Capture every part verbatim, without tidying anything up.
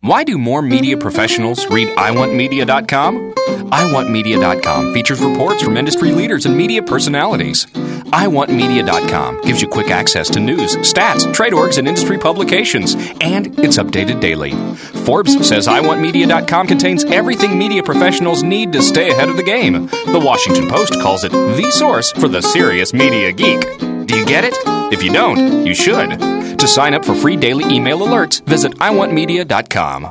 Why do more media professionals read I want media dot com? I want media dot com features reports from industry leaders and media personalities. I want media dot com gives you quick access to news, stats, trade orgs, and industry publications, and it's updated daily. Forbes says I want media dot com contains everything media professionals need to stay ahead of the game. The Washington Post calls it the source for the serious media geek. Do you get it? If you don't, you should. To sign up for free daily email alerts, visit I want media dot com.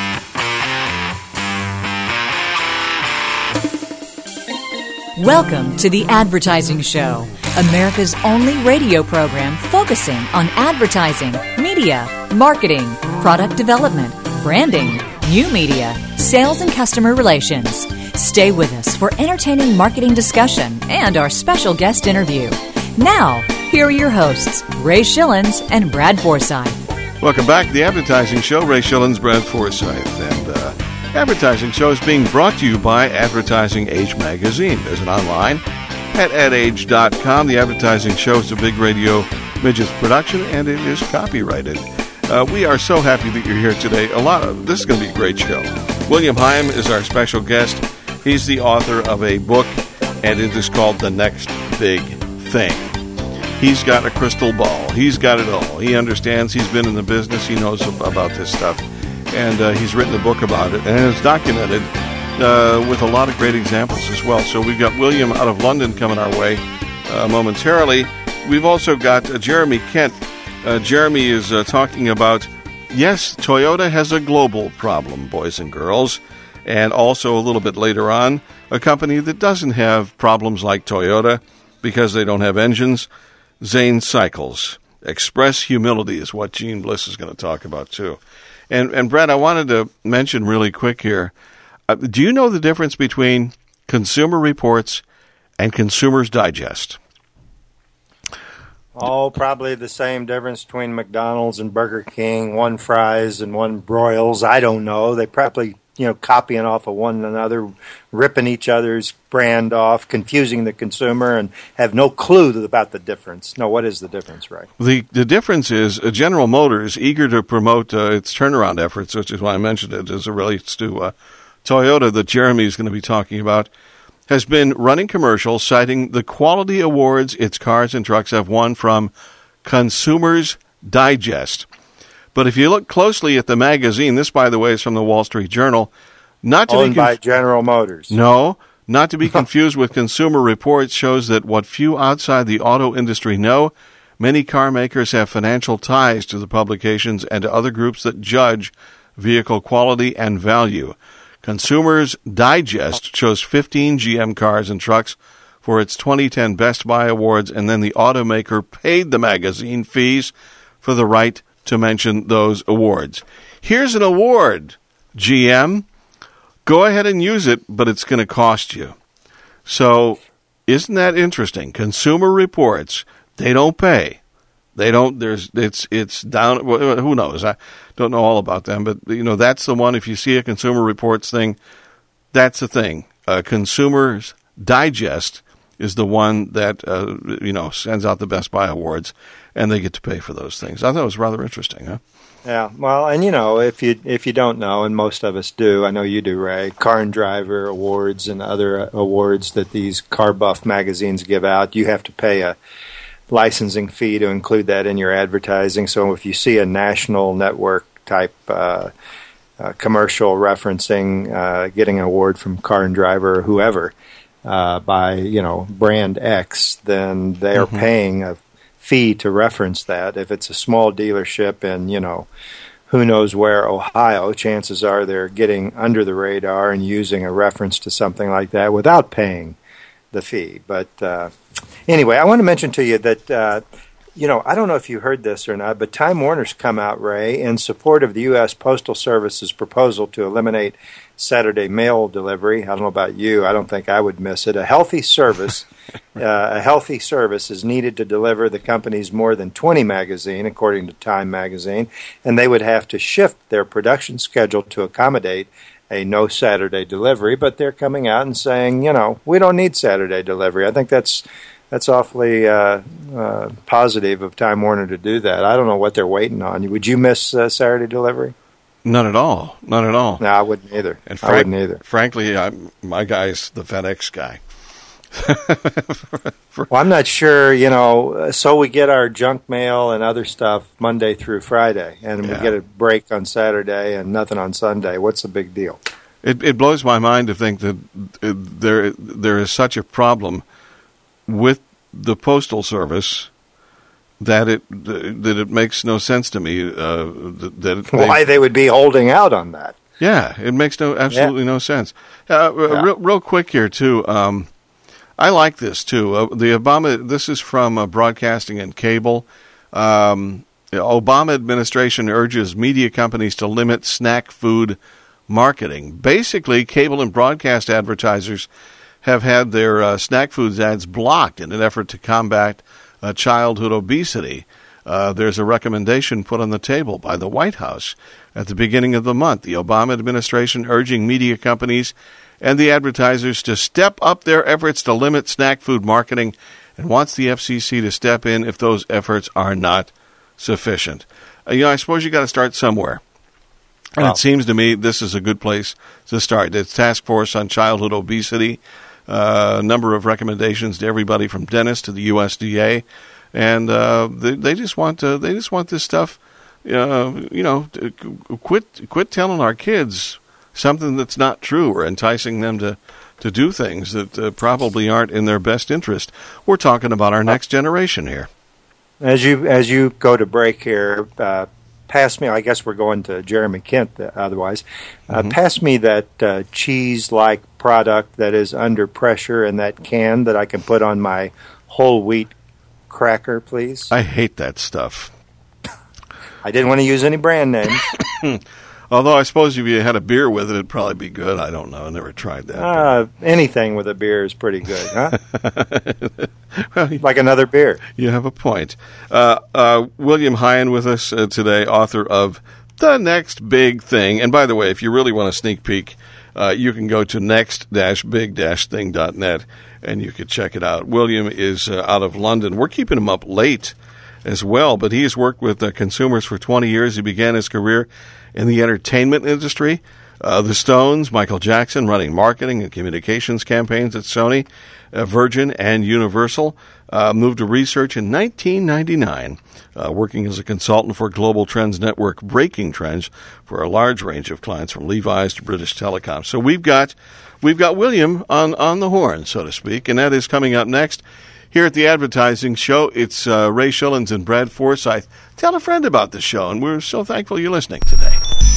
Welcome to The Advertising Show, America's only radio program focusing on advertising, media, marketing, product development, branding, new media, sales, and customer relations. Stay with us for entertaining marketing discussion and our special guest interview. Now, here are your hosts, Ray Schillens and Brad Forsythe. Welcome back to The Advertising Show. Ray Schillens, Brad Forsythe. And uh, Advertising Show is being brought to you by Advertising Age Magazine. Visit online at ad age dot com. The Advertising Show is a Big Radio Midgets production, and it is copyrighted. Uh, we are so happy that you're here today. A lot of this is going to be a great show. William Heim is our special guest. He's the author of a book, and it is called The Next Big Thing. He's got a crystal ball. He's got it all. He understands. He's been in the business. He knows about this stuff. And uh, he's written a book about it. And it's documented uh, with a lot of great examples as well. So we've got William out of London coming our way uh, momentarily. We've also got uh, Jeremy Kent. Uh, Jeremy is uh, talking about, yes, Toyota has a global problem, boys and girls. And also a little bit later on, a company that doesn't have problems like Toyota because they don't have engines. Zane Cycles. Express humility is what Gene Bliss is going to talk about, too. And, and Brad, I wanted to mention really quick here, uh, do you know the difference between Consumer Reports and Consumer's Digest? Oh, probably the same difference between McDonald's and Burger King, one fries and one broils. I don't know. They probably, you know, copying off of one another, ripping each other's brand off, confusing the consumer, and have no clue about the difference. No, what is the difference, right? The the difference is uh, General Motors, eager to promote uh, its turnaround efforts, which is why I mentioned it as it relates to uh, Toyota that Jeremy is going to be talking about, has been running commercials citing the quality awards its cars and trucks have won from Consumer's Digest. But if you look closely at the magazine, this, by the way, is from the Wall Street Journal, not to owned be conf- by General Motors. No, not to be confused with Consumer Reports, shows that what few outside the auto industry know, many car makers have financial ties to the publications and to other groups that judge vehicle quality and value. Consumer's Digest chose fifteen G M cars and trucks for its twenty ten Best Buy Awards, and then the automaker paid the magazine fees for the right to mention those awards. Here's an award, G M. Go ahead and use it, but it's going to cost you. So isn't that interesting? Consumer Reports, they don't pay. They don't, there's, it's, it's down, who knows? I don't know all about them, but, you know, that's the one. If you see a Consumer Reports thing, that's the thing. Uh, Consumer's Digest is the one that, uh, you know, sends out the Best Buy Awards, and they get to pay for those things. I thought it was rather interesting, huh? Yeah, well, and you know, if you if you don't know, and most of us do, I know you do, Ray, Car and Driver Awards and other awards that these car buff magazines give out, you have to pay a licensing fee to include that in your advertising. So if you see a national network type uh, uh, commercial referencing uh, getting an award from Car and Driver or whoever uh, by, you know, brand X, then they are mm-hmm. paying a fee to reference that. If it's a small dealership in, you know, who knows where, Ohio, chances are they're getting under the radar and using a reference to something like that without paying the fee. But uh, anyway, I want to mention to you that, uh, you know, I don't know if you heard this or not, but Time Warner's come out, Ray, in support of the U S Postal Service's proposal to eliminate Saturday mail delivery. I don't know about you. I don't think I would miss it. A healthy service, uh, a healthy service is needed to deliver the company's more than twenty magazine, according to Time magazine, and they would have to shift their production schedule to accommodate a no Saturday delivery. But they're coming out and saying, you know, we don't need Saturday delivery. I think that's that's awfully uh, uh, positive of Time Warner to do that. I don't know what they're waiting on. Would you miss uh, Saturday delivery? None at all. None at all. No, I wouldn't either. And I wouldn't either. Frankly, I'm, my guy's the FedEx guy. Well, I'm not sure, you know, so we get our junk mail and other stuff Monday through Friday, and Yeah. we get a break on Saturday and nothing on Sunday. What's the big deal? It, it blows my mind to think that uh, there there is such a problem with the Postal Service that it that it makes no sense to me. Uh, that that Why they would be holding out on that? Yeah, it makes no absolutely Yeah. no sense. Uh, Yeah. real, real quick here too. Um, I like this too. Uh, the Obama. This is from uh, Broadcasting and Cable. Um, the Obama administration urges media companies to limit snack food marketing. Basically, cable and broadcast advertisers have had their uh, snack foods ads blocked in an effort to combat uh, childhood obesity. Uh, there's a recommendation put on the table by the White House at the beginning of the month. The Obama administration urging media companies and the advertisers to step up their efforts to limit snack food marketing and wants the F C C to step in if those efforts are not sufficient. Uh, you know, I suppose you got to start somewhere. And Wow. it seems to me this is a good place to start. It's Task Force on Childhood Obesity, uh, a number of recommendations to everybody from dentists to the U S D A, and uh, they, they just want to, they just want this stuff. Uh, you know, to quit quit telling our kids something that's not true or enticing them to, to do things that uh, probably aren't in their best interest. We're talking about our next generation here. As you as you go to break here, uh, pass me. I guess we're going to Jeremy Kent. Uh, otherwise, uh, Mm-hmm. pass me that uh, cheese-like product that is under pressure in that can that I can put on my whole wheat cracker, please. I hate that stuff. I didn't want to use any brand names. Although I suppose if you had a beer with it, it'd probably be good. I don't know. I never tried that. Uh, anything with a beer is pretty good, huh? Well, Like another beer. you have a point. Uh, uh, William Hine with us uh, today, author of The Next Big Thing. And by the way, if you really want a sneak peek, uh, you can go to next dash big dash thing dot net and you can check it out. William is uh, out of London. We're keeping him up late as well, but he has worked with uh, consumers for twenty years. He began his career in the entertainment industry. Uh, the Stones, Michael Jackson, running marketing and communications campaigns at Sony, uh, Virgin, and Universal. Uh, moved to research in nineteen ninety-nine, uh, working as a consultant for Global Trends Network, breaking trends for a large range of clients from Levi's to British Telecom. So we've got we've got William on, on the horn, so to speak, and that is coming up next. Here at the Advertising Show, it's uh, Ray Schillens and Brad Forsythe. Tell a friend about the show, and we're so thankful you're listening today.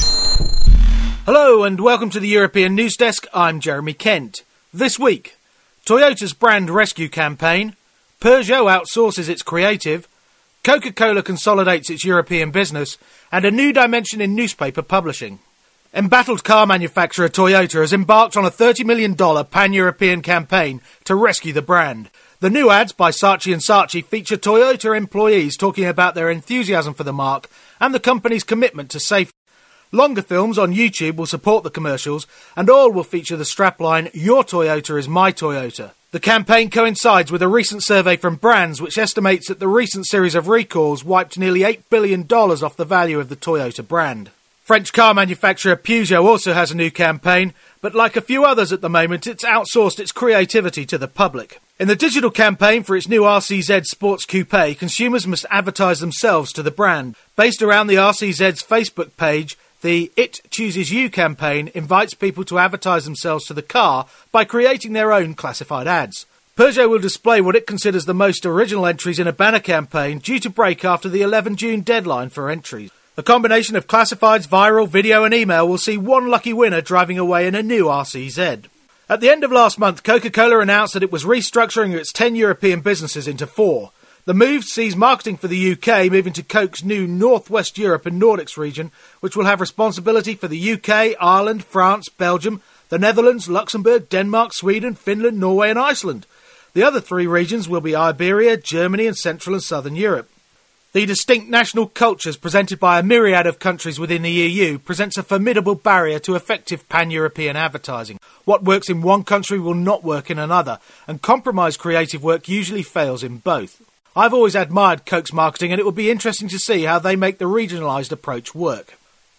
Hello and welcome to the European News Desk. I'm Jeremy Kent. This week, Toyota's brand rescue campaign, Peugeot outsources its creative, Coca-Cola consolidates its European business, and a new dimension in newspaper publishing. Embattled car manufacturer Toyota has embarked on a thirty million dollars pan-European campaign to rescue the brand. The new ads by Saatchi and Saatchi feature Toyota employees talking about their enthusiasm for the mark and the company's commitment to safety. Longer films on YouTube will support the commercials, and all will feature the strapline, "Your Toyota is my Toyota." The campaign coincides with a recent survey from Brands which estimates that the recent series of recalls wiped nearly eight billion dollars off the value of the Toyota brand. French car manufacturer Peugeot also has a new campaign, but like a few others at the moment, it's outsourced its creativity to the public. In the digital campaign for its new R C Z Sports Coupe, consumers must advertise themselves to the brand. Based around the R C Z's Facebook page, the It Chooses You campaign invites people to advertise themselves to the car by creating their own classified ads. Peugeot will display what it considers the most original entries in a banner campaign due to break after the eleventh of June deadline for entries. A combination of classifieds, viral, video and email will see one lucky winner driving away in a new R C Z. At the end of last month, Coca-Cola announced that it was restructuring its ten European businesses into four. The move sees marketing for the U K moving to Coke's new North West Europe and Nordics region, which will have responsibility for the U K, Ireland, France, Belgium, the Netherlands, Luxembourg, Denmark, Sweden, Finland, Norway and Iceland. The other three regions will be Iberia, Germany and Central and Southern Europe. The distinct national cultures presented by a myriad of countries within the E U presents a formidable barrier to effective pan-European advertising. What works in one country will not work in another, and compromised creative work usually fails in both. I've always admired Coke's marketing, and it will be interesting to see how they make the regionalised approach work.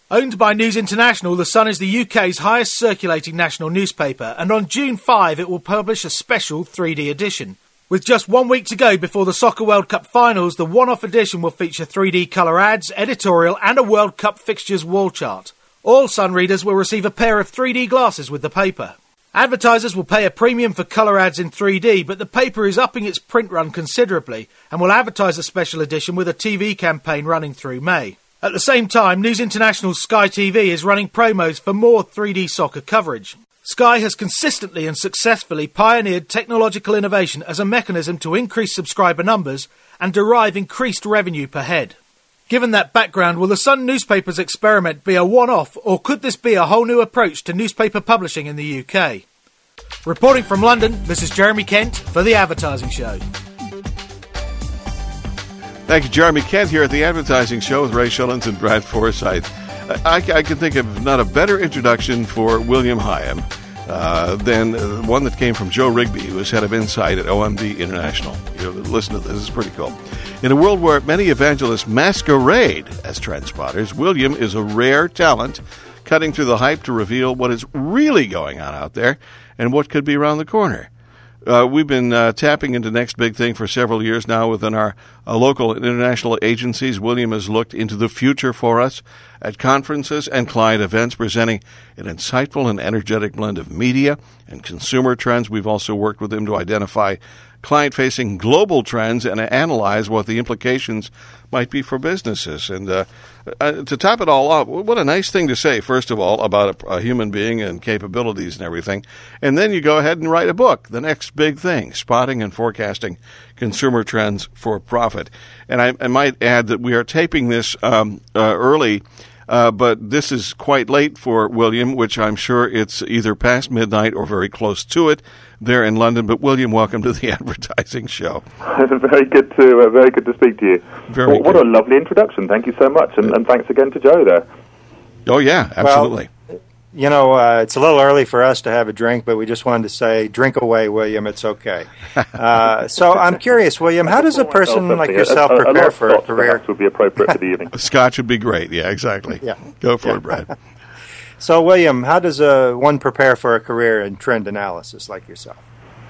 Owned by News International, The Sun is the U K's highest circulating national newspaper, and on June fifth it will publish a special three D edition. With just one week to go before the Soccer World Cup finals, the one-off edition will feature three D colour ads, editorial and a World Cup fixtures wall chart. All Sun readers will receive a pair of three D glasses with the paper. Advertisers will pay a premium for colour ads in three D, but the paper is upping its print run considerably and will advertise the special edition with a T V campaign running through May. At the same time, News International's Sky T V is running promos for more three D soccer coverage. Sky has consistently and successfully pioneered technological innovation as a mechanism to increase subscriber numbers and derive increased revenue per head. Given that background, will the Sun newspaper's experiment be a one-off, or could this be a whole new approach to newspaper publishing in the U K? Reporting from London, this is Jeremy Kent for The Advertising Show. Thank you, Jeremy Kent, here at The Advertising Show with Ray Shillings and Brad Forsyth. I, I can think of not a better introduction for William Higham uh, than one that came from Joe Rigby, who was head of Insight at O M D International. You know, listen to this, this is pretty cool. In a world where many evangelists masquerade as trend spotters, William is a rare talent, cutting through the hype to reveal what is really going on out there and what could be around the corner. Uh, we've been uh, tapping into Next Big Thing for several years now within our uh, local and international agencies. William has looked into the future for us at conferences and client events, presenting an insightful and energetic blend of media and consumer trends. We've also worked with him to identify client-facing global trends and analyze what the implications might be for businesses. And uh, uh, to top it all up, what a nice thing to say, first of all, about a, a human being and capabilities and everything. And then you go ahead and write a book, The Next Big Thing, Spotting and Forecasting Consumer Trends for Profit. And I, I might add that we are taping this um, uh, early, Uh, but this is quite late for William, which I'm sure it's either past midnight or very close to it there in London. But William, welcome to The Advertising Show. very good to uh, very good to speak to you. Very well, what a lovely introduction. Thank you so much, and, and thanks again to Joe there. Oh yeah, absolutely. Well, you know, uh, it's a little early for us to have a drink, but we just wanted to say, drink away, William. It's okay. Uh, so I'm curious, William, how does a person like yourself a, a, prepare a for a career? Would be appropriate for the evening. Scotch would be great. Yeah, exactly. Yeah. Go for yeah. it, Brad. So, William, how does uh, one prepare for a career in trend analysis like yourself?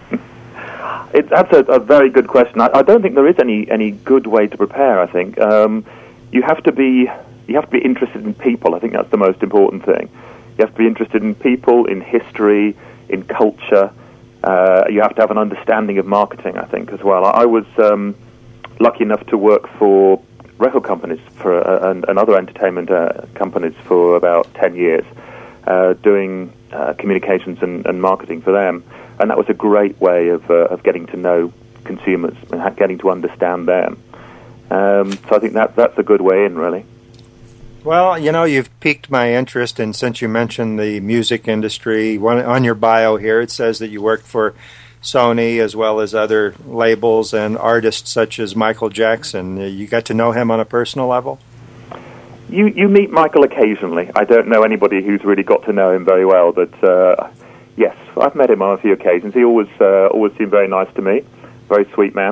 It, that's a, a very good question. I, I don't think there is any, any good way to prepare. I think um, you have to be you have to be interested in people. I think that's the most important thing. You have to be interested in people, in history, in culture. Uh, you have to have an understanding of marketing, I think, as well. I, I was um, lucky enough to work for record companies for uh, and, and other entertainment uh, companies for about ten years, uh, doing uh, communications and, and marketing for them. And that was a great way of uh, of getting to know consumers and getting to understand them. Um, so I think that that's a good way in, really. Well, you know, you've piqued my interest, and since you mentioned the music industry, one, on your bio here it says that you worked for Sony as well as other labels and artists such as Michael Jackson. You got to know him on a personal level? You you meet Michael occasionally. I don't know anybody who's really got to know him very well, but uh, yes, I've met him on a few occasions. He always uh, always seemed very nice to me, very sweet man,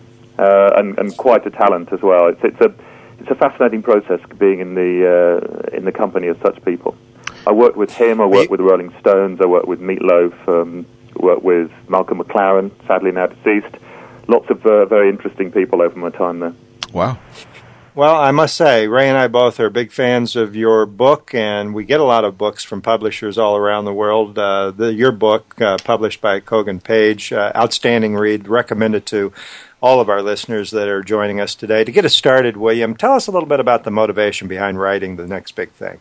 uh, and, and quite a talent as well. It's it's a It's a fascinating process being in the uh, in the company of such people. I worked with him. I worked with the Rolling Stones. I worked with Meatloaf. Um, worked with Malcolm McLaren, sadly now deceased. Lots of uh, very interesting people over my time there. Wow. Well, I must say, Ray and I both are big fans of your book, and we get a lot of books from publishers all around the world. Uh, the, your book, uh, published by Kogan Page, uh, outstanding read, recommended to all of our listeners that are joining us today. To get us started, William, tell us a little bit about the motivation behind writing The Next Big Thing.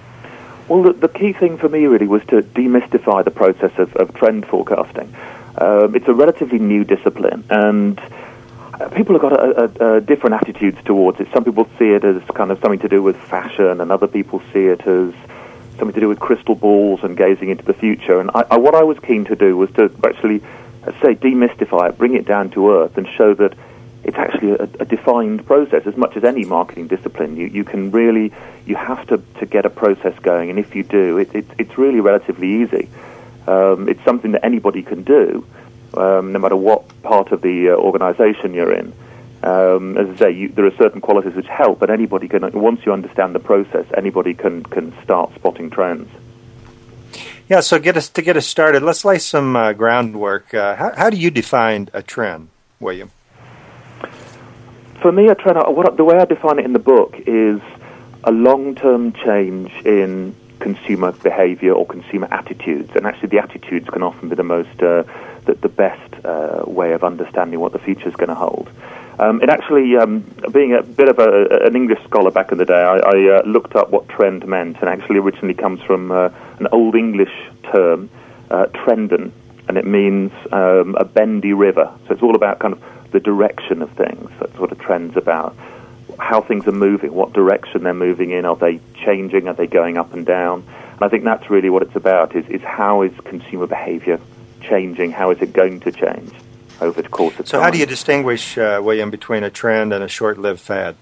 Well, the, the key thing for me really was to demystify the process of, of trend forecasting. Um, it's a relatively new discipline, and people have got a, a, a different attitudes towards it. Some people see it as kind of something to do with fashion, and other people see it as something to do with crystal balls and gazing into the future. And I, I, what I was keen to do was to actually I'd say demystify it, bring it down to earth, and show that it's actually a, a defined process as much as any marketing discipline. You you can really, you have to, to get a process going, and if you do, it, it, it's really relatively easy. Um, it's something that anybody can do, um, no matter what part of the uh, organization you're in. Um, as I say, you, there are certain qualities which help, but anybody can, once you understand the process, anybody can, can start spotting trends. Yeah, so get us to get us started, let's lay some uh, groundwork. Uh, how, how do you define a trend, William? For me, a trend, what, the way I define it in the book is a long-term change in consumer behavior or consumer attitudes, and actually the attitudes can often be the most, uh, the, the best uh, way of understanding what the future is going to hold. Um, it actually, um, being a bit of a, an English scholar back in the day, I, I uh, looked up what trend meant, and actually originally comes from uh, an Old English term, uh, trenden, and it means um, a bendy river. So it's all about kind of the direction of things. That's what a trend's about. How things are moving, what direction they're moving in, are they changing, are they going up and down? And I think that's really what it's about, is, is how is consumer behavior changing, how is it going to change over the course of so time. How do you distinguish, uh, William, between a trend and a short-lived fad?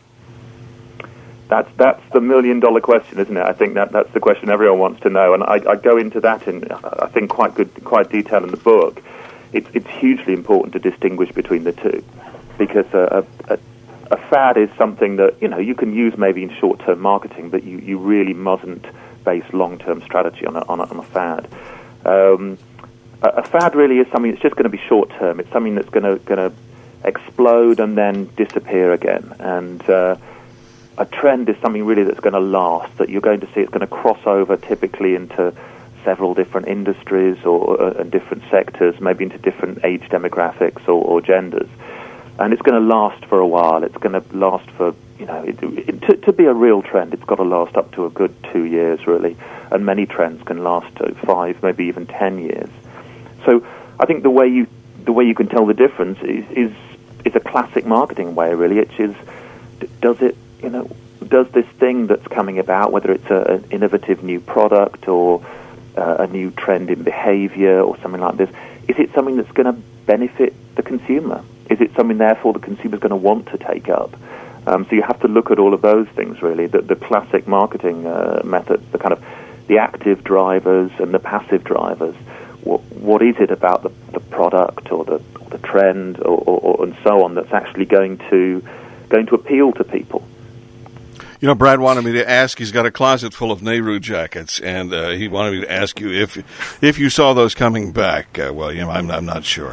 That's that's the million-dollar question, isn't it? I think that that's the question everyone wants to know, and I, I go into that in, I think, quite good, quite detail in the book. It's, it's hugely important to distinguish between the two, because a, a, a A fad is something that, you know, you can use maybe in short-term marketing, but you, you really mustn't base long-term strategy on a, on a, on a fad. Um, a, a fad really is something that's just going to be short-term. It's something that's going to going to explode and then disappear again. And uh, a trend is something really that's going to last, that you're going to see it's going to cross over typically into several different industries or uh, and different sectors, maybe into different age demographics or, or genders. And it's going to last for a while. It's going to last for, you know, it, it, to, to be a real trend, it's got to last up to a good two years, really. And many trends can last to five, maybe even ten years. So I think the way you the way you can tell the difference is is, is a classic marketing way, really, which is, does it, you know, does this thing that's coming about, whether it's a, an innovative new product or uh, a new trend in behavior or something like this, is it something that's going to benefit the consumer? Is it something, therefore, the consumer's going to want to take up? Um, so you have to look at all of those things, really, the, the classic marketing uh, methods, the kind of the active drivers and the passive drivers. What, what is it about the, the product or the, or the trend or, or, or and so on that's actually going to going to appeal to people? You know, Brad wanted me to ask, he's got a closet full of Nehru jackets, and uh, he wanted me to ask you if if you saw those coming back, uh, William. I'm, I'm not sure.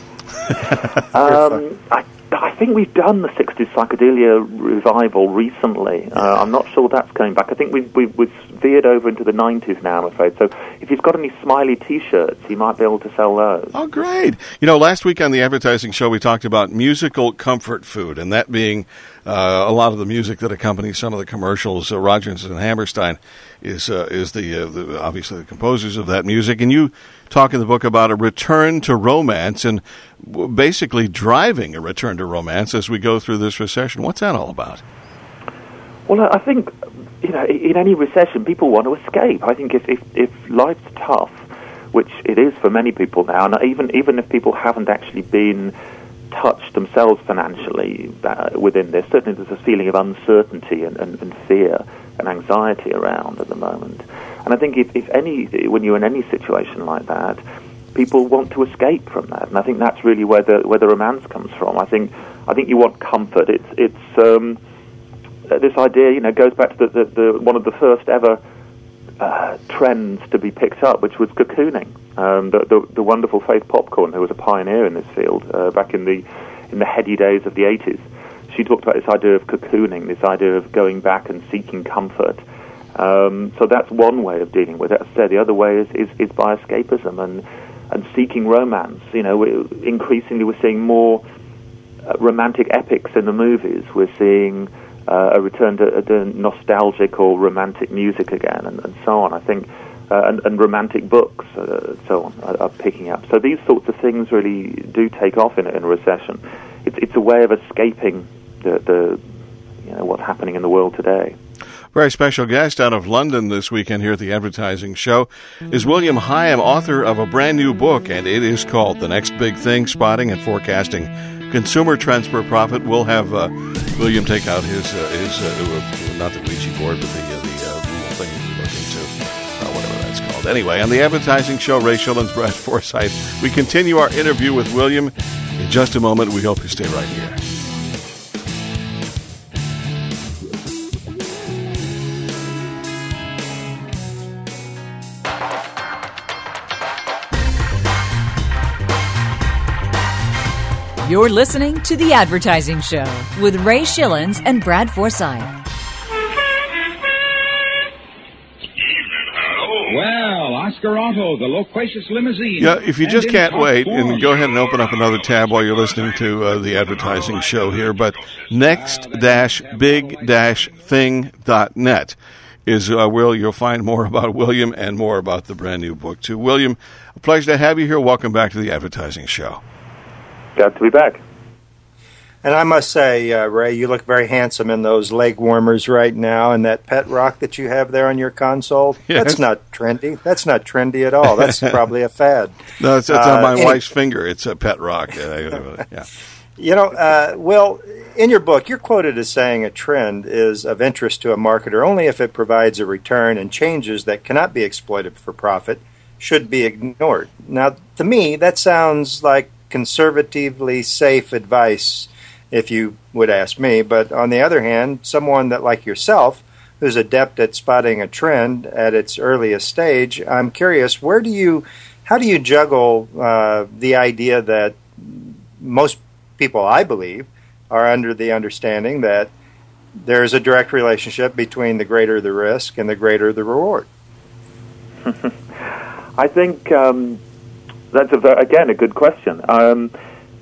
um, I, I think we've done the sixties psychedelia revival recently. Uh, I'm not sure that's coming back. I think we've, we've, we've veered over into the nineties now, I'm afraid. So if he's got any Smiley T-shirts, he might be able to sell those. Oh, great. You know, last week on the advertising show, we talked about musical comfort food, and that being uh, a lot of the music that accompanies some of the commercials. Uh, Rodgers and Hammerstein is uh, is the, uh, the obviously the composers of that music, and you talk in the book about a return to romance and basically driving a return to romance as we go through this recession. What's that all about? Well, I think, you know, in any recession, people want to escape. I think if, if, if life's tough, which it is for many people now, and even even if people haven't actually been touched themselves financially uh, within this, certainly there's a feeling of uncertainty and, and, and fear and anxiety around at the moment. And I think if, if any, when you're in any situation like that, people want to escape from that, and I think that's really where the where the romance comes from. I think I think you want comfort. It's it's um, this idea, you know, goes back to the, the, the one of the first ever uh, trends to be picked up, which was cocooning. Um, the, the the wonderful Faith Popcorn, who was a pioneer in this field uh, back in the in the heady days of the eighties, she talked about this idea of cocooning, this idea of going back and seeking comfort. Um, so that's one way of dealing with it. As I said, the other way is, is, is by escapism and and seeking romance. You know, we, increasingly we're seeing more uh, romantic epics in the movies. We're seeing uh, a return to, to nostalgic or romantic music again, and, and so on. I think, uh, and, and romantic books, uh, so on, are, are picking up. So these sorts of things really do take off in, in a recession. It's, it's a way of escaping the, the you know what's happening in the world today. Very special guest out of London this weekend here at the Advertising Show is William Higham, author of a brand new book, and it is called The Next Big Thing, Spotting and Forecasting Consumer Trends for Profit. We'll have uh, William take out his, uh, his uh, not the Ouija board, but the, uh, the uh, little thing we look into, uh, whatever that's called. Anyway, on the Advertising Show, Ray Schilens, Brad Forsythe, we continue our interview with William in just a moment. We hope you stay right here. You're listening to The Advertising Show with Ray Schillens and Brad Forsythe. Well, Oscar Auto, the loquacious limousine. Yeah, if you just And in can't top wait, form. and go ahead and open up another tab while you're listening to uh, the advertising show here, but next dash big dash thing dot net is uh, where you'll find more about William and more about the brand new book, too. William, a pleasure to have you here. Welcome back to the advertising show. Glad to be back. And I must say, uh, Ray, you look very handsome in those leg warmers right now, and that pet rock that you have there on your console. Yes. That's not trendy. That's not trendy at all. That's probably a fad. No, it's, it's on Uh, my any- wife's finger. It's a pet rock. Uh, yeah. You know, uh, Will, in your book, you're quoted as saying a trend is of interest to a marketer only if it provides a return, and changes that cannot be exploited for profit should be ignored. Now, to me, that sounds like conservatively safe advice, if you would ask me. But on the other hand, someone that like yourself, who's adept at spotting a trend at its earliest stage, I'm curious, where do you, how do you juggle uh, the idea that most people, I believe, are under the understanding that there is a direct relationship between the greater the risk and the greater the reward? I think um, that's, a very, again, a good question. Um,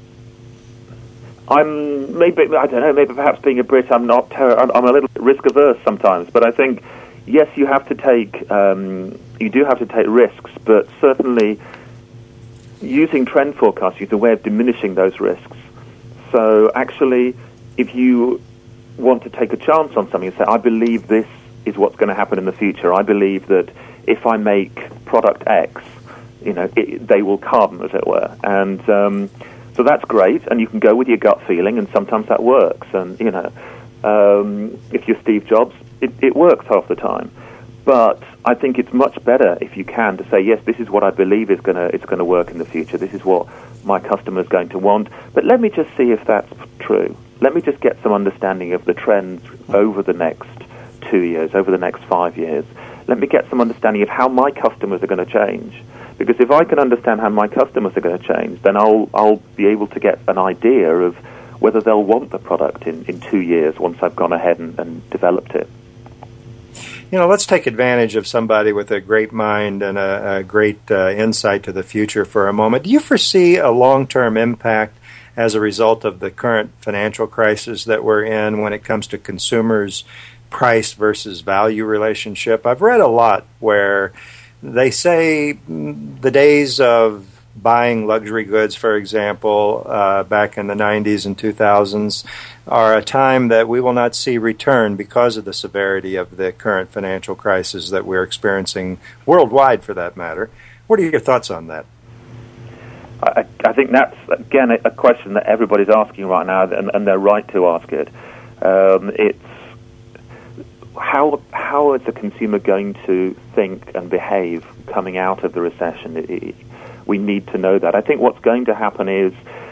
I'm maybe, I don't know, maybe perhaps being a Brit, I'm not, ter- I'm, I'm a little bit risk averse sometimes, but I think, yes, you have to take, um, you do have to take risks, but certainly using trend forecasting is a way of diminishing those risks. So actually, if you want to take a chance on something and say, I believe this is what's going to happen in the future, I believe that if I make product X, you know, it, they will come, as it were, and um, so that's great, and you can go with your gut feeling, and sometimes that works. And, you know, um, if you're Steve Jobs, it, it works half the time. But I think it's much better if you can to say, yes, this is what I believe is gonna it's gonna work in the future. This is what my customer is going to want. But let me just see if that's true. Let me just get some understanding of the trends over the next two years, over the next five years. Let me get some understanding of how my customers are going to change. Because if I can understand how my customers are going to change, then I'll I'll be able to get an idea of whether they'll want the product in, in two years once I've gone ahead and, and developed it. You know, let's take advantage of somebody with a great mind and a, a great uh, insight to the future for a moment. Do you foresee a long-term impact as a result of the current financial crisis that we're in when it comes to consumers' price versus value relationship? I've read a lot where they say the days of buying luxury goods, for example, uh, back in the nineties and two thousands, are a time that we will not see return because of the severity of the current financial crisis that we're experiencing worldwide, for that matter. What are your thoughts on that? I, I think that's, again, a, a question that everybody's asking right now, and, and they're right to ask it. Um, it's how how is the consumer going to think and behave coming out of the recession? It, it, we need to know that. I think what's going to happen is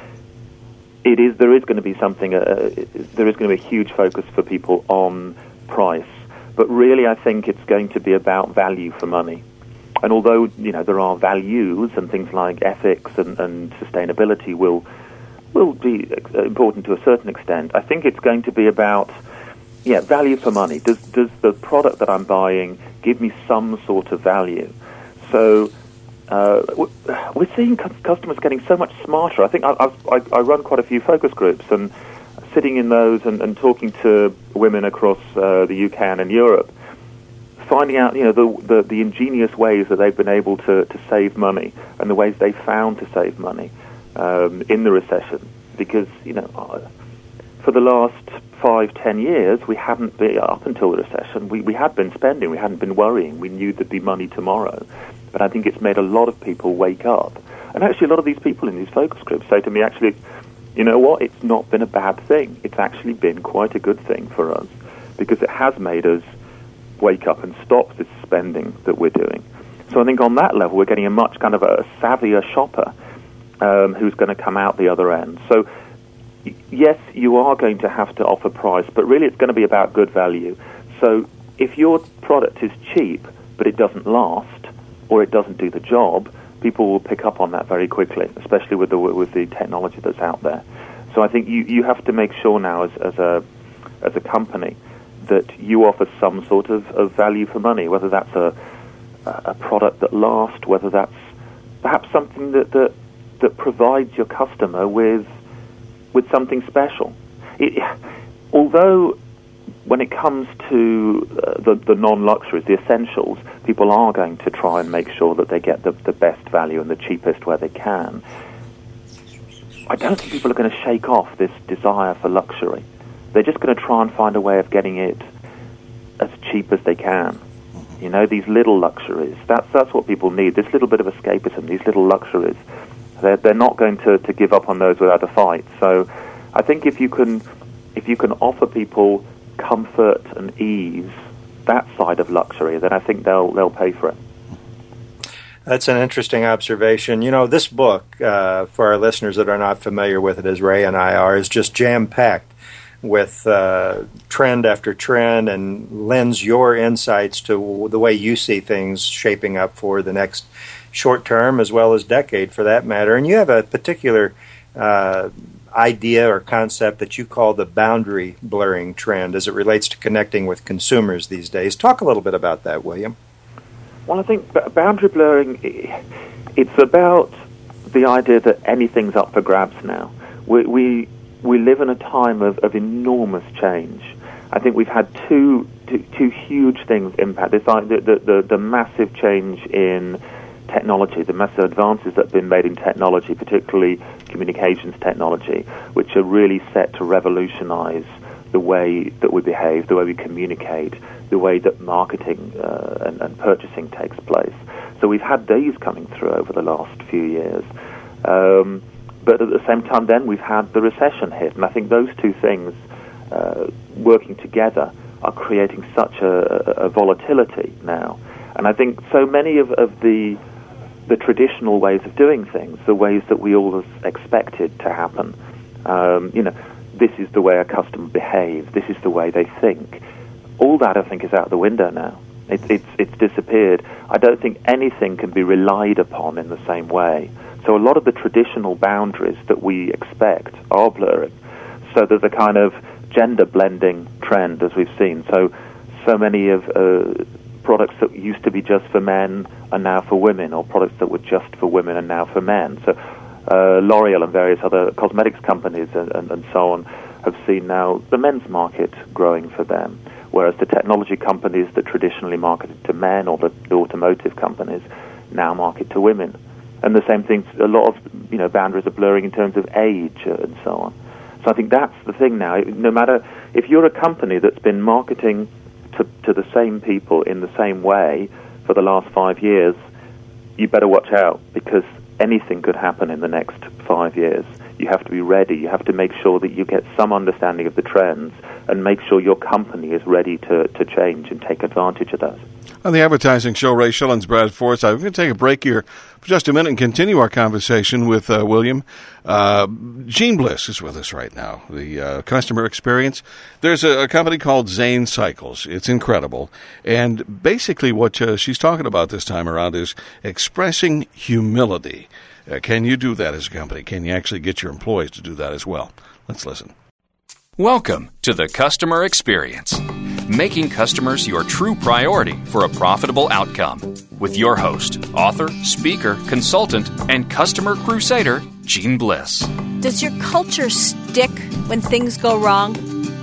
it is there is going to be something. Uh, there is going to be a huge focus for people on price, but really, I think it's going to be about value for money. And although you know there are values and things like ethics and, and sustainability will will be important to a certain extent, I think it's going to be about yeah value for money. Does does the product that I'm buying give me some sort of value? So. Uh, we're seeing customers getting so much smarter. I think I, I, I run quite a few focus groups, and sitting in those and, and talking to women across uh, the U K and in Europe, finding out you know the, the the ingenious ways that they've been able to, to save money and the ways they found to save money um, in the recession. Because you know, for the last five, ten years, we haven't been up until the recession. We we had been spending, we hadn't been worrying. We knew there'd be money tomorrow. But I think it's made a lot of people wake up. And actually, a lot of these people in these focus groups say to me, actually, you know what, it's not been a bad thing. It's actually been quite a good thing for us, because it has made us wake up and stop this spending that we're doing. So I think on that level, we're getting a much kind of a savvier shopper um, who's going to come out the other end. So yes, you are going to have to offer price, but really it's going to be about good value. So if your product is cheap, but it doesn't last, or it doesn't do the job, people will pick up on that very quickly, especially with the with the technology that's out there. So I think you, you have to make sure now as, as a as a company that you offer some sort of, of value for money, whether that's a a product that lasts, whether that's perhaps something that that, that provides your customer with with something special. It, although when it comes to uh, the, the non-luxuries, the essentials, people are going to try and make sure that they get the, the best value and the cheapest where they can. I don't think people are going to shake off this desire for luxury. They're just going to try and find a way of getting it as cheap as they can. You know, these little luxuries, that's that's what people need, this little bit of escapism, these little luxuries. They're, they're not going to, to give up on those without a fight. So I think if you can if you can offer people comfort and ease, that side of luxury, then I think they'll they'll pay for it. That's an interesting observation. You know, this book, uh, for our listeners that are not familiar with it, as Ray and I are, is just jam-packed with uh, trend after trend and lends your insights to the way you see things shaping up for the next short term as well as decade, for that matter. And you have a particular uh, idea or concept that you call the boundary blurring trend as it relates to connecting with consumers these days. Talk a little bit about that, William. Well, I think boundary blurring, it's about the idea that anything's up for grabs now. We we, we live in a time of, of enormous change. I think we've had two two, two huge things impact. This, the, the, the, the massive change in technology, the massive advances that have been made in technology, particularly communications technology, which are really set to revolutionize the way that we behave, the way we communicate, the way that marketing uh, and, and purchasing takes place. So we've had these coming through over the last few years. Um, but at the same time then we've had the recession hit. And I think those two things uh, working together are creating such a, a volatility now. And I think so many of, of the the traditional ways of doing things, the ways that we always expected to happen, um, you know, this is the way a customer behaves, this is the way they think. All that, I think, is out the window now. It, it's, it's disappeared. I don't think anything can be relied upon in the same way. So a lot of the traditional boundaries that we expect are blurring. So there's a kind of gender blending trend, as we've seen. So, so many of uh, products that used to be just for men are now for women, or products that were just for women are now for men. So uh, L'Oreal and various other cosmetics companies and, and, and so on have seen now the men's market growing for them, whereas the technology companies that traditionally marketed to men, or the, the automotive companies, now market to women. And the same thing, a lot of you know boundaries are blurring in terms of age and so on. So I think that's the thing now. No matter if you're a company that's been marketing to, to the same people in the same way for the last five years, you better watch out, because anything could happen in the next five years. You have to be ready. You have to make sure that you get some understanding of the trends and make sure your company is ready to, to change and take advantage of those. On the Advertising Show, Ray Schilens, Brad Forsythe. We're going to take a break here for just a minute and continue our conversation with uh, William. Uh, Jean Bliss is with us right now, the uh, customer experience. There's a, a company called Zane Cycles. It's incredible. And basically what uh, she's talking about this time around is expressing humility. Uh, can you do that as a company? Can you actually get your employees to do that as well? Let's listen. Welcome to the Customer Experience, making customers your true priority for a profitable outcome. With your host, author, speaker, consultant, and customer crusader, Jean Bliss. Does your culture stick when things go wrong?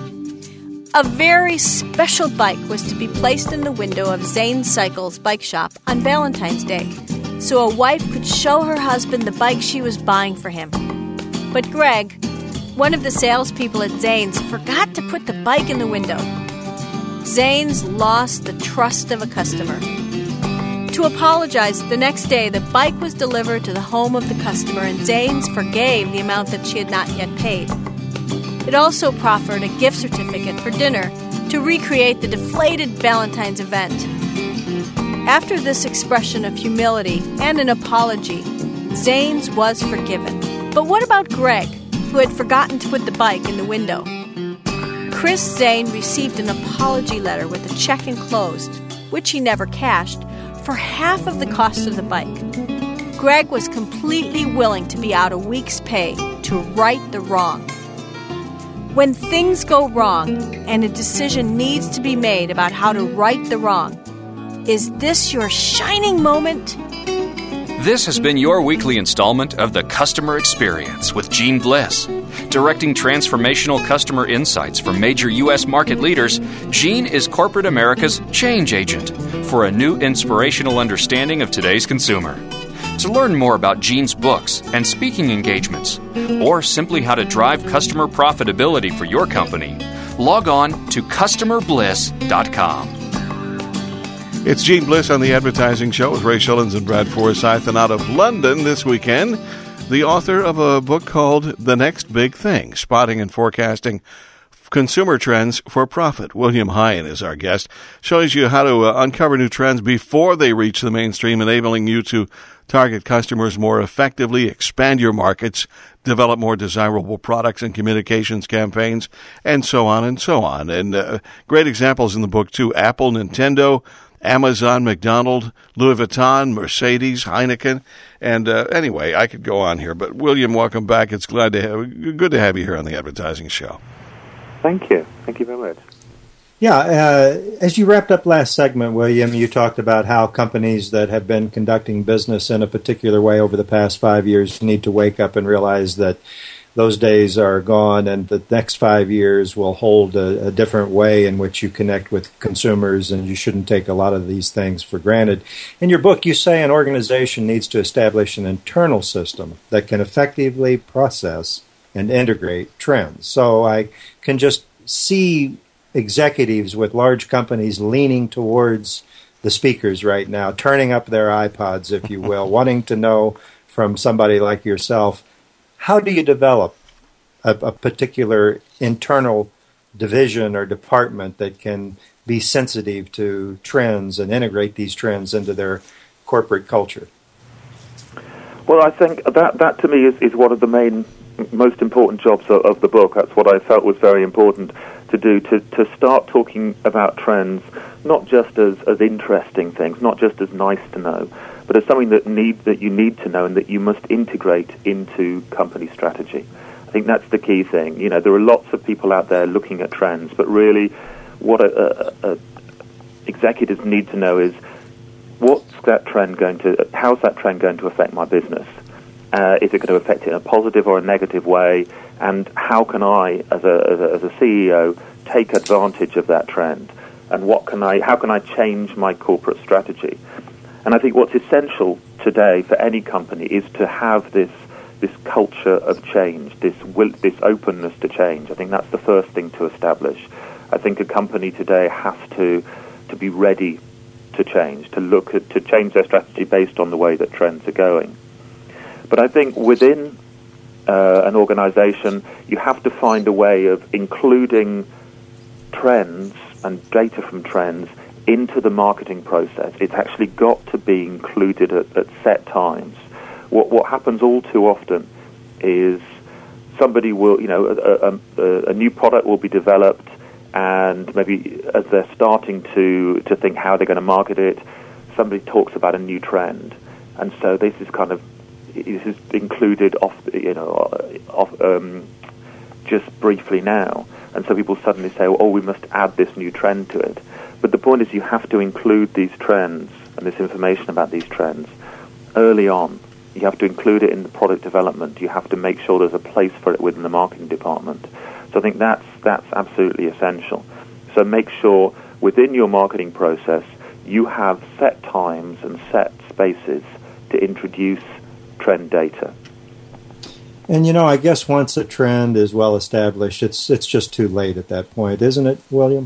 A very special bike was to be placed in the window of Zane Cycles bike shop on Valentine's Day, so a wife could show her husband the bike she was buying for him. But Greg, one of the salespeople at Zane's, forgot to put the bike in the window. Zane's lost the trust of a customer. To apologize, the next day the bike was delivered to the home of the customer, and Zane's forgave the amount that she had not yet paid. It also proffered a gift certificate for dinner to recreate the deflated Valentine's event. After this expression of humility and an apology, Zane's was forgiven. But what about Greg, who had forgotten to put the bike in the window? Chris Zane received an apology letter with a check enclosed, which he never cashed, for half of the cost of the bike. Greg was completely willing to be out a week's pay to right the wrong. When things go wrong and a decision needs to be made about how to right the wrong, is this your shining moment? This has been your weekly installment of The Customer Experience with Gene Bliss. Directing transformational customer insights for major U S market leaders, Gene is corporate America's change agent for a new inspirational understanding of today's consumer. To learn more about Gene's books and speaking engagements, or simply how to drive customer profitability for your company, log on to customer bliss dot com. It's Gene Bliss on the Advertising Show with Ray Shillings and Brad Forsythe, and out of London this weekend, the author of a book called The Next Big Thing, Spotting and Forecasting Consumer Trends for Profit. William Hine is our guest. Shows you how to uh, uncover new trends before they reach the mainstream, enabling you to target customers more effectively, expand your markets, develop more desirable products and communications campaigns, and so on and so on. And uh, great examples in the book, too. Apple, Nintendo, Amazon, McDonald's, Louis Vuitton, Mercedes, Heineken, and uh, anyway, I could go on here. But William, welcome back. It's glad to have, good to have you here on the Advertising Show. Thank you. Thank you very much. Yeah, uh, as you wrapped up last segment, William, you talked about how companies that have been conducting business in a particular way over the past five years need to wake up and realize that those days are gone, and the next five years will hold a, a different way in which you connect with consumers, and you shouldn't take a lot of these things for granted. In your book, you say an organization needs to establish an internal system that can effectively process and integrate trends. So I can just see executives with large companies leaning towards the speakers right now, turning up their iPods, if you will, wanting to know from somebody like yourself, how do you develop a, a particular internal division or department that can be sensitive to trends and integrate these trends into their corporate culture? Well, I think that, that to me is, is one of the main, most important jobs of, of the book. That's what I felt was very important to do, to, to start talking about trends, not just as, as interesting things, not just as nice to know, but as something that need that you need to know and that you must integrate into company strategy. I think that's the key thing. You know, there are lots of people out there looking at trends, but really what a, a, a executives need to know is, what's that trend going to, how's that trend going to affect my business? Uh, is it going to affect it in a positive or a negative way? And how can I, as a, as a, as a C E O, take advantage of that trend? And what can I, how can I change my corporate strategy? And I think what's essential today for any company is to have this this culture of change, this will, this openness to change. I think that's the first thing to establish. I think a company today has to to be ready to change, to look at, to change their strategy based on the way that trends are going. But I think within uh, an organization, you have to find a way of including trends and data from trends into the marketing process. It's actually got to be included at, at set times. What what happens all too often is somebody will, you know, a, a, a new product will be developed, and maybe as they're starting to, to think how they're going to market it, somebody talks about a new trend, and so this is kind of this is included off, you know, off, um, just briefly now, and so people suddenly say, oh, we must add this new trend to it. But the point is, you have to include these trends and this information about these trends early on. You have to include it in the product development. You have to make sure there's a place for it within the marketing department. So I think that's that's absolutely essential. So make sure within your marketing process you have set times and set spaces to introduce trend data. And, you know, I guess once a trend is well established, it's it's just too late at that point, isn't it, William?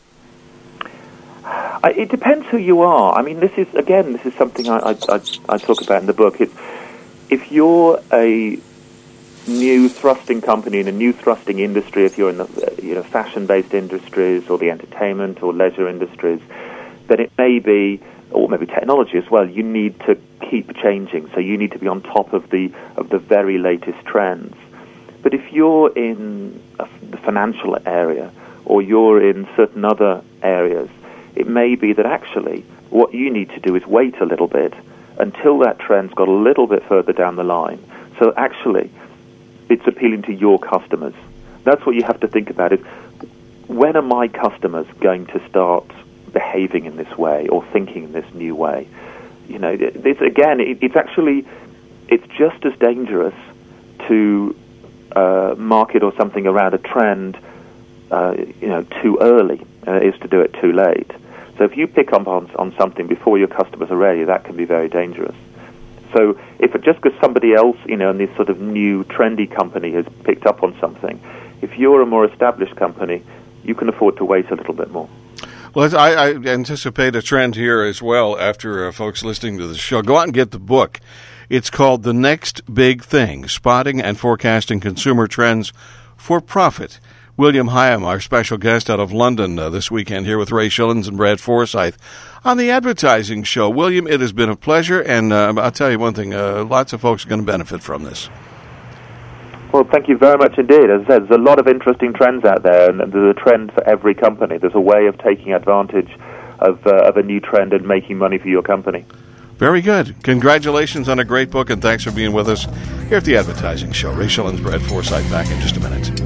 I, it depends who you are. I mean, this is, again, this is something I, I, I, I talk about in the book. It's, if you're a new thrusting company in a new thrusting industry, if you're in the you know fashion-based industries or the entertainment or leisure industries, then it may be, or maybe technology as well, you need to keep changing. So you need to be on top of the of the very latest trends. But if you're in a, the financial area or you're in certain other areas, it may be that actually what you need to do is wait a little bit until that trend's got a little bit further down the line. So actually, it's appealing to your customers. That's what you have to think about, is when are my customers going to start behaving in this way or thinking in this new way? You know, this, again, it, it's actually, it's just as dangerous to uh, market or something around a trend, uh, you know, too early uh, is to do it too late. So if you pick up on, on something before your customers are ready, that can be very dangerous. So if it, just because somebody else, you know, in this sort of new trendy company has picked up on something, if you're a more established company, you can afford to wait a little bit more. Well, I, I anticipate a trend here as well after uh, folks listening to the show. Go out and get the book. It's called The Next Big Thing, Spotting and Forecasting Consumer Trends for Profit. William Higham, our special guest out of London uh, this weekend here with Ray Schillens and Brad Forsythe on the Advertising Show. William, it has been a pleasure, and uh, I'll tell you one thing, uh, lots of folks are going to benefit from this. Well, thank you very much indeed. As I said, there's a lot of interesting trends out there, and there's a trend for every company. There's a way of taking advantage of, uh, of a new trend and making money for your company. Very good. Congratulations on a great book, and thanks for being with us here at the Advertising Show. Ray Schillens, Brad Forsythe, back in just a minute.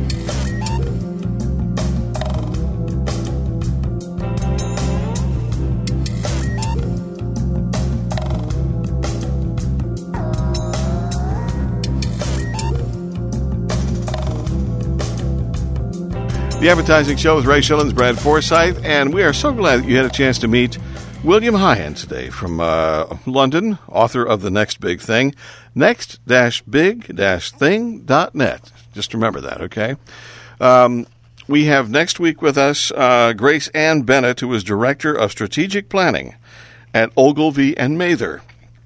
The Advertising Show with Ray Schillens, Brad Forsythe, and we are so glad that you had a chance to meet William Higham today from uh, London, author of The Next Big Thing, next big thing dot net. Just remember that, okay? Um, we have next week with us uh, Grace Ann Bennett, who is Director of Strategic Planning at Ogilvy and Mather.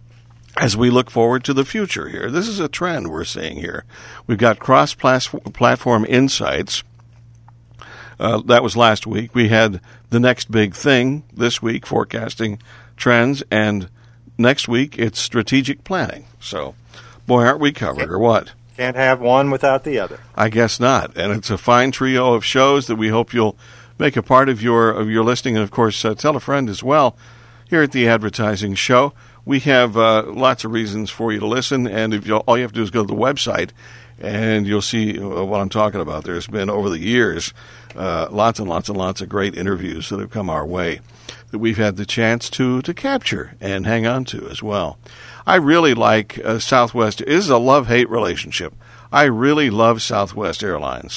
As we look forward to the future here, this is a trend we're seeing here. We've got cross-platform insights. Uh, that was last week. We had The Next Big Thing this week, forecasting trends, and next week it's strategic planning. So, boy, aren't we covered, or what? Can't have one without the other. I guess not. And it's a fine trio of shows that we hope you'll make a part of your of your listening, and, of course, uh, tell a friend as well. Here at the Advertising Show, we have uh, lots of reasons for you to listen, and if you all you have to do is go to the website, and you'll see what I'm talking about. There's been, over the years, uh, lots and lots and lots of great interviews that have come our way that we've had the chance to, to capture and hang on to as well. I really like uh, Southwest. It is a love-hate relationship. I really love Southwest Airlines.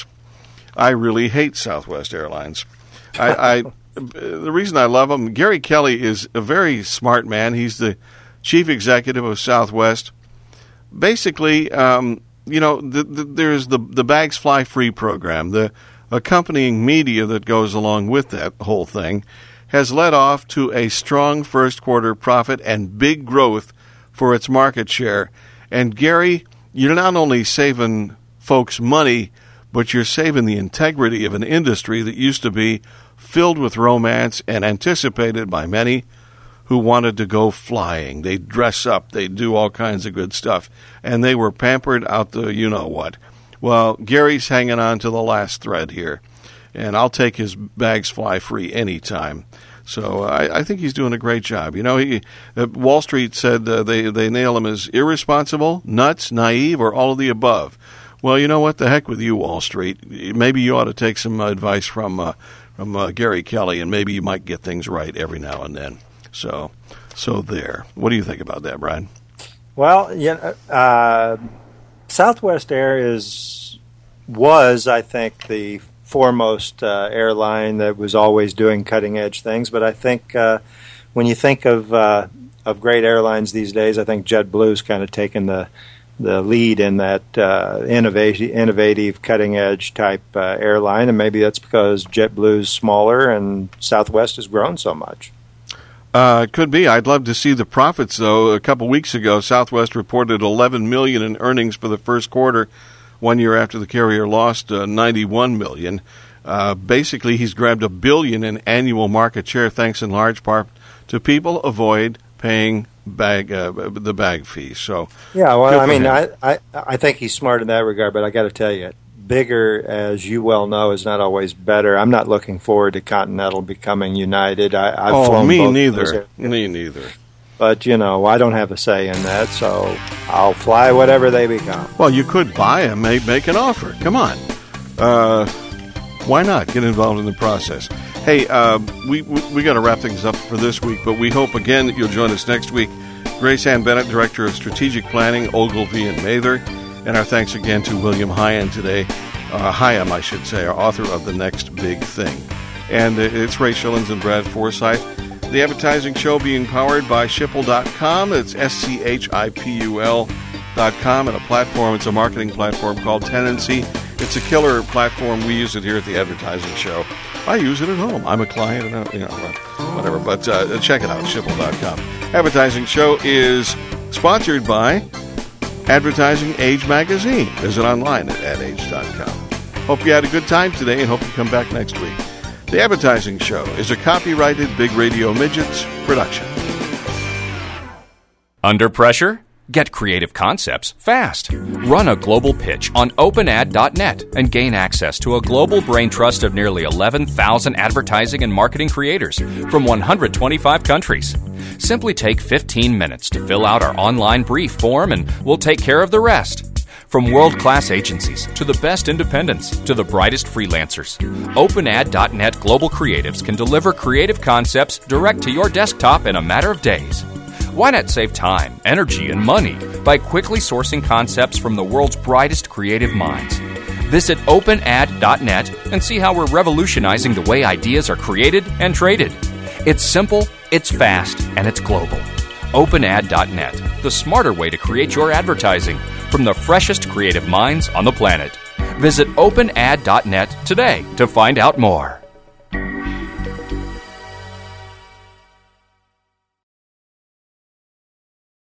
I really hate Southwest Airlines. I, I the reason I love them, Gary Kelly is a very smart man. He's the chief executive of Southwest. Basically, um, you know, the, the, there's the the Bags Fly Free program. The accompanying media that goes along with that whole thing has led off to a strong first quarter profit and big growth for its market share. And Gary, you're not only saving folks money, but you're saving the integrity of an industry that used to be filled with romance and anticipated by many who wanted to go flying. They'd dress up, they'd do all kinds of good stuff, and they were pampered out the you-know-what. Well, Gary's hanging on to the last thread here, and I'll take his Bags Fly Free anytime. So I, I think he's doing a great job. You know, he, uh, Wall Street said uh, they, they nail him as irresponsible, nuts, naive, or all of the above. Well, you know what? The heck with you, Wall Street. Maybe you ought to take some advice from uh, from uh, Gary Kelly, and maybe you might get things right every now and then. So, so there. What do you think about that, Brian? Well, you know, uh, Southwest Air is was, I think, the foremost uh, airline that was always doing cutting edge things. But I think uh, when you think of uh, of great airlines these days, I think JetBlue's kind of taken the the lead in that uh, innovative, innovative, cutting-edge type uh, airline, and maybe that's because JetBlue's smaller and Southwest has grown so much. Uh, it could be. I'd love to see the profits, though. A couple weeks ago, Southwest reported eleven million dollars in earnings for the first quarter, one year after the carrier lost uh, ninety-one million dollars. Uh, basically, he's grabbed a billion in annual market share, thanks in large part to people avoid paying bag uh, the bag fee. So yeah, well, I mean, I, I I think he's smart in that regard, but I got to tell you, bigger, as you well know, is not always better. I'm not looking forward to Continental becoming United. I, I've oh, flown me both neither. Me neither. But, you know, I don't have a say in that, so I'll fly whatever they become. Well, you could buy them, make, make an offer. Come on. Uh, why not get involved in the process? Hey, uh, we, we, we got to wrap things up for this week, but we hope again that you'll join us next week. Grace Ann Bennett, Director of Strategic Planning, Ogilvy and Mather. And our thanks again to William Hyam today. Uh, Hyam, I should say, our author of The Next Big Thing. And it's Ray Schillens and Brad Forsythe. The Advertising Show being powered by Schipul dot com. It's S C H I P U L dot com, and a platform. It's a marketing platform called Tendency. It's a killer platform. We use it here at the Advertising Show. I use it at home. I'm a client, and you know, whatever. But uh, check it out, Schipul dot com. Advertising Show is sponsored by Advertising Age Magazine. Visit online at ad age dot com. Hope you had a good time today, and hope you come back next week. The Advertising Show is a copyrighted Big Radio Midgets production. Under pressure? Get creative concepts fast. Run a global pitch on open ad dot net and gain access to a global brain trust of nearly eleven thousand advertising and marketing creators from one hundred twenty-five countries. Simply take fifteen minutes to fill out our online brief form and we'll take care of the rest. From world-class agencies to the best independents to the brightest freelancers, open ad dot net Global Creatives can deliver creative concepts direct to your desktop in a matter of days. Why not save time, energy, and money by quickly sourcing concepts from the world's brightest creative minds? Visit open ad dot net and see how we're revolutionizing the way ideas are created and traded. It's simple, it's fast, and it's global. open ad dot net, the smarter way to create your advertising from the freshest creative minds on the planet. Visit open ad dot net today to find out more.